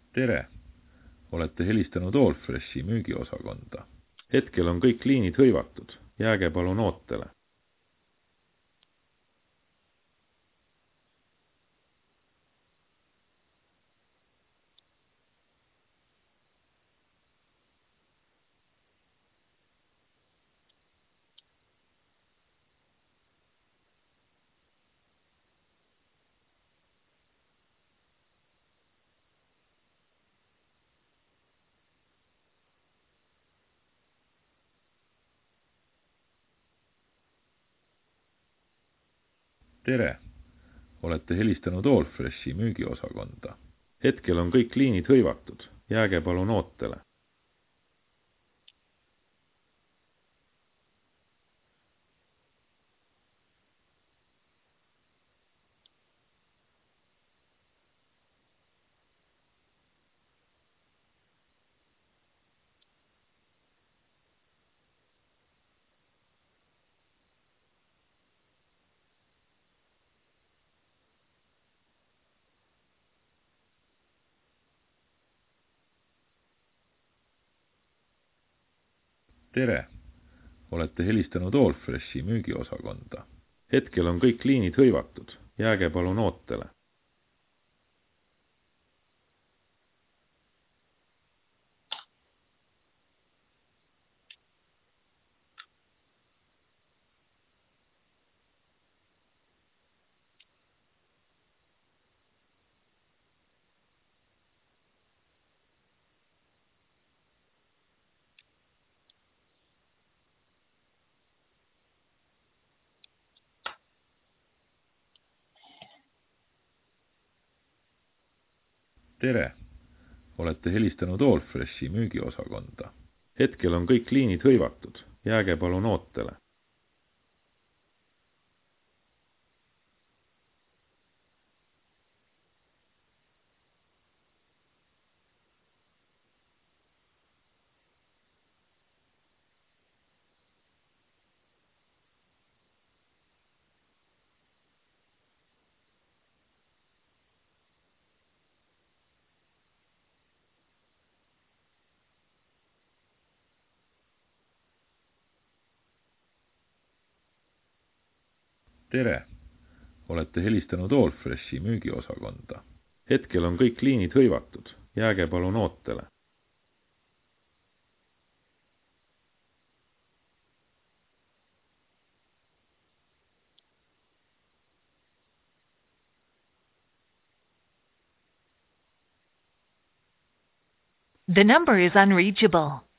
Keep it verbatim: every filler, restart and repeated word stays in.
tere! Olete helistanud Allfreshi müügiosakonda. Hetkel on kõik liinid hõivatud. Jääge palun ootele. tere! Olete helistanud Allfreshi müügiosakonda. Hetkel on kõik liinid hõivatud. Jääge palun ootele. tere! Olete helistanud Allfreshi müügiosakonda. Hetkel on kõik liinid hõivatud. Jääge palun ootele. tere! Olete helistanud Allfreshi müügiosakonda. Hetkel on kõik liinid hõivatud. Jääge palun ootele. tere! Olete helistanud Allfreshi müügiosakonda. Hetkel on kõik liinid hõivatud. Jääge palun ootele. The number is unreachable.